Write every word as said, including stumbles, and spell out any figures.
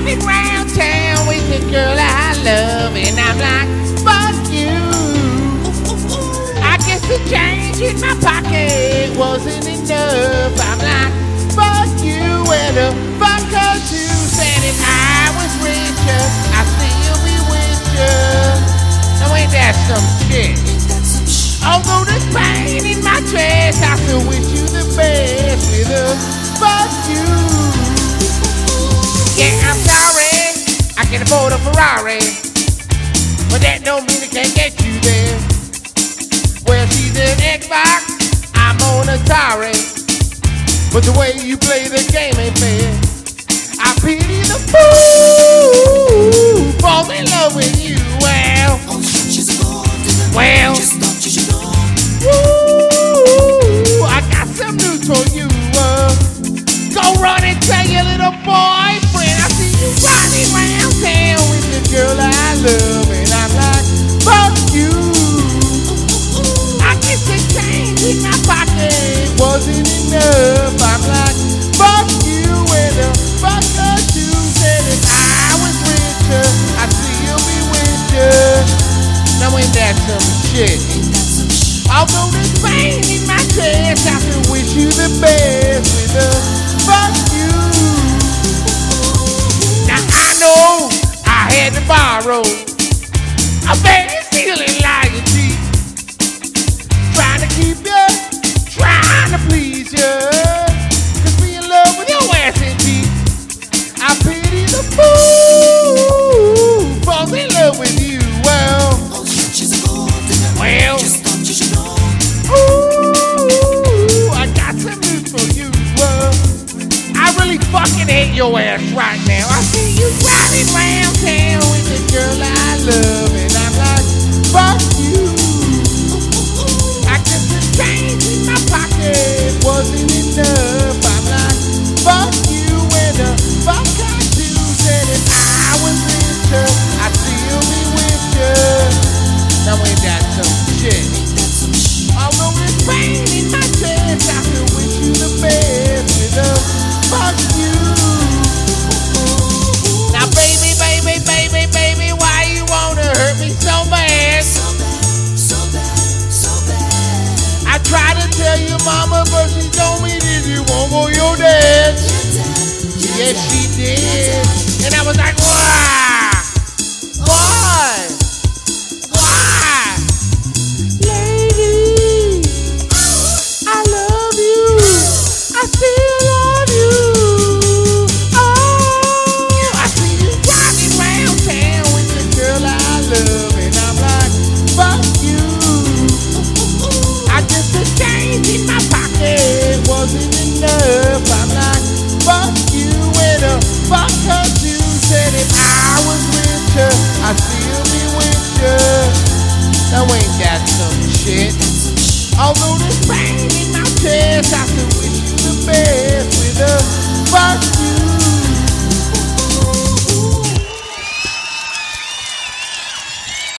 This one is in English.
driving round town with the girl I love, and I'm like, fuck you. I guess the change in my pocket wasn't enough. I'm like, fuck you, where the fuck her too? Said if I was richer, I'd still be with you. Now ain't that some shit? Although there's pain in my chest, I still wish you the best with a fuck you. Yeah, I'm sorry, I can afford a Ferrari, but that don't mean I can't get you there. Well, she's an Xbox, I'm on Atari, but the way you play the game ain't fair. I pity the fool who falls in love with you. Well, well, ooh, I got some news for you. Uh, go run and tell your little boyfriend I see you riding round town with the girl I love, and I'm like, fuck you. I guess the change in my pocket wasn't enough. I'm like, fuck you, where the fuck her you? Said if I was richer, I'd still be with you. Now ain't that some shit? Although there's pain in my chest, I still wish you the best with a fuck you. Now I know I had to borrow. I bet you're feeling like a cheat, trying to keep you, trying to please you, cause be in love with your ass and teeth. I pity the fool who falls in love with you. Well, well, ooh, I got some news for you. Uh, I really fucking hate your ass right now. I see you driving round town with the girl I love, and I'm like, fuck you. I guess the change in my pocket wasn't enough. I'm like, fuck you, and the fuck I do. Said if I was richer, I'd still be with you. Now ain't that some shit? Although there's pain in my chest, I still wish you the best with a fuck you. Now baby, baby, baby, baby, why you wanna hurt me so bad? So bad, so bad, so bad. I tried to tell your mama, but she told me that you won't go your dad. Yes, she did. And I was like, why? Why? I still love you. Oh, I see you driving round town with the girl I love, and I'm like, fuck you. I guess the change in my pocket wasn't enough. I'm like, fuck you, and the fuck her too. Said if I was richer, I'd still be with you. Now ain't that some shit? Although there's pain in my chest, I still wish you the best with a fuck you.